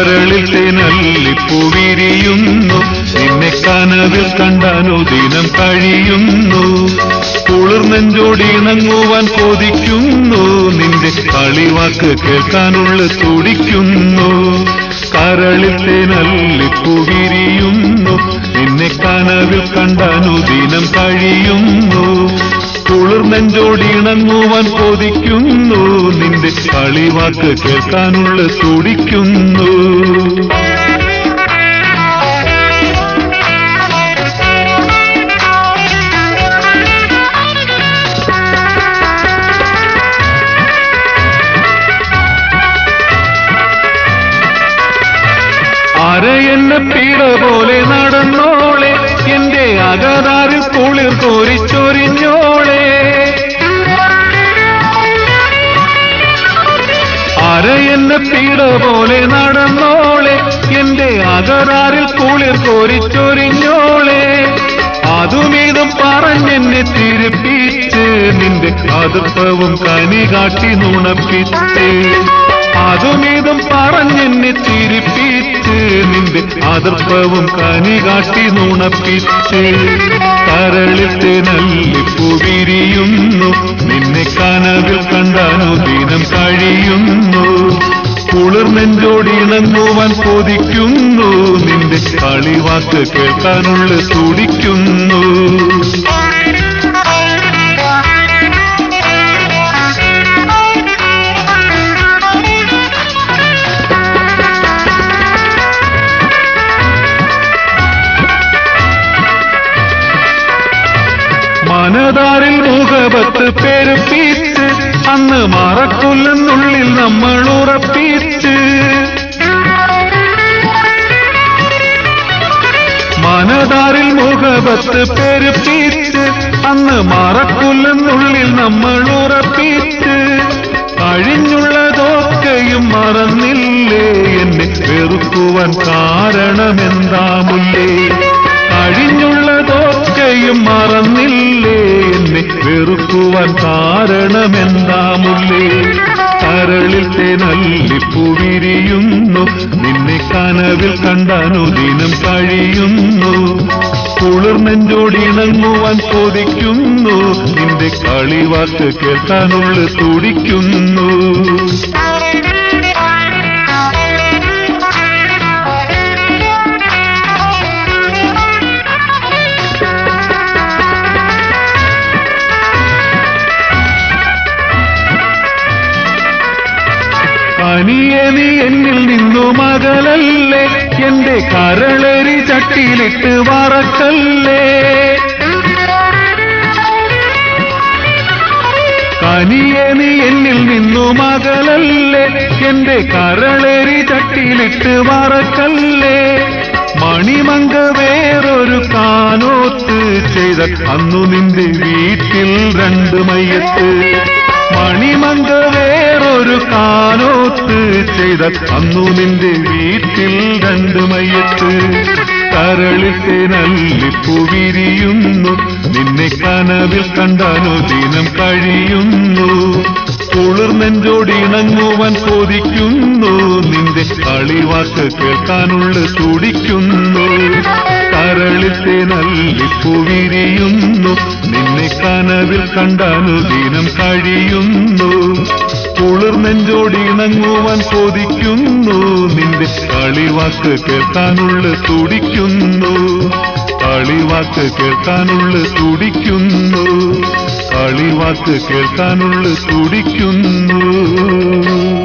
കരളിൽ തേനല്ലിപ്പൂ വിരിയുന്നു, നിന്നെ കനവിൽ കണ്ടനുദിനം കഴിയുന്നു. കുളിർനെഞ്ചോടിണങ്ങുവാൻ കൊതിക്കുന്നു, നിന്റെ കളിവാക്ക് കേൾക്കാനുള്ള തുടിക്കുന്നു. കരളിൽ തേനല്ലിപ്പൂ വിരിയുന്നു, നിന്നെ കനവിൽ കണ്ടനുദിനം കഴിയുന്നു. കുളിർനെഞ്ചോടിണങ്ങുവാൻ കൊതിക്കുന്നു, നിന്റെ കളിവാക്ക് കേൾക്കാനുള്ള തുടിക്കുന്നു. അരയെന്ന പീഡ പോലെ നടന്നോളെ, എന്റെ അകതാരിൽ കുളിർ കോരിച്ചൊരിഞ്ഞോളെ. അരയെന്ന പീഡ പോലെ നടന്നോളെ, എന്റെ അകതാരിൽ കുളിർ കോരിച്ചൊരിഞ്ഞോളെ. അതുമീതും പറഞ്ഞെന്നെ തിരുപ്പിച്ച്, നിന്റെ അതിർപ്പവും കനി കാട്ടി നുണപ്പിച്ച്. അതുമീതും പറഞ്ഞെന്നെ തിരിപ്പിച്ച്, നിന്റെ അതിർപ്പവും കനി കാട്ടി നുണപ്പിച്ച്. കരളിൽ തേനല്ലിപ്പൂ വിരിയുന്നു, നിന്നെ കനവിൽ കണ്ടനുദിനം കഴിയുന്നു. കുളിർനെഞ്ചോടിണങ്ങുവാൻ കൊതിക്കുന്നു, നിന്റെ കളിവാക്ക് കേൾക്കാനുള്ള തുടിക്കുന്നു. മനതാരിൽ മുഖപത്ത് പെരുപ്പിച്ച്, അന്ന് മറക്കൊല്ലെന്നുള്ളിൽ നമ്മൾ ഉറപ്പിച്ച്. മനതാരിൽ മുഖപത്ത് പെരുപ്പിച്ച്, അന്ന് മറക്കൊല്ലെന്നുള്ളിൽ നമ്മൾ ഉറപ്പിച്ച്. കഴിഞ്ഞുള്ളതൊക്കെയും മറന്നില്ലേ, എന്നെ വെറുക്കുവാൻ കാരണമെന്താമുല്ലേ. കഴിഞ്ഞുള്ളതൊക്കെയും മറന്നില്ലേ, എന്നെ വെറുക്കുവാൻ കാരണമെന്താമുല്ലേ. കരളിൽ തേനല്ലിപ്പൂ വിരിയുന്നു, നിന്നെ കനവിൽ കണ്ടനുദിനം കഴിയുന്നു. കുളിർനെഞ്ചോടിണങ്ങുവാൻ കൊതിക്കുന്നു, നിന്റെ കളിവാക്ക് കേൾക്കാനുള്ള തുടിക്കുന്നു. കനിയെ നീ എന്നിൽ നിന്നു മകളല്ലേ, എന്റെ കരളെരി ചട്ടിയിലിട്ട് വറക്കല്ലേ. കനിയെ നീ എന്നിൽ നിന്നു മകളല്ലേ, എന്റെ കരളെരി ചട്ടിയിലിട്ട് വറക്കല്ലേ. മണിമങ്ക വേറൊരു കാനോത്ത് ചെയ്ത അന്നു നിന്റെ വീട്ടിൽ 2 മയ്യത്ത്. മണിമങ്ക വേറൊരു കാനോത്ത് ചെയ്ത അന്നു നിന്റെ വീട്ടിൽ 2 മയ്യത്ത്. കരളിൽ തേനല്ലിപ്പൂ വിരിയുന്നു, നിന്നെ കനവിൽ കണ്ടനുദിനം കഴിയുന്നു. കുളിർനെഞ്ചോടിണങ്ങുവാൻ കൊതിക്കുന്നു, നിന്റെ കളിവാക്ക് കേൾക്കാനുള്ള തുടിക്കുന്നു. കരളിൽ തേനല്ലിപ്പൂ വിരിയുന്നു, നിന്നെ കനവിൽ കണ്ടനുദിനം കഴിയുന്നു. കുളിർനെഞ്ചോടിണങ്ങുവാൻ കൊതിക്കുന്നു, നിന്റെ കളിവാക്ക് കേൾക്കാനുള്ള തുടിക്കുന്നു. കളിവാക്ക് കേൾക്കാനുള്ള തുടിക്കുന്നു. കളിവാക്ക് കേൾക്കാനുള്ള തുടിക്കുന്നു.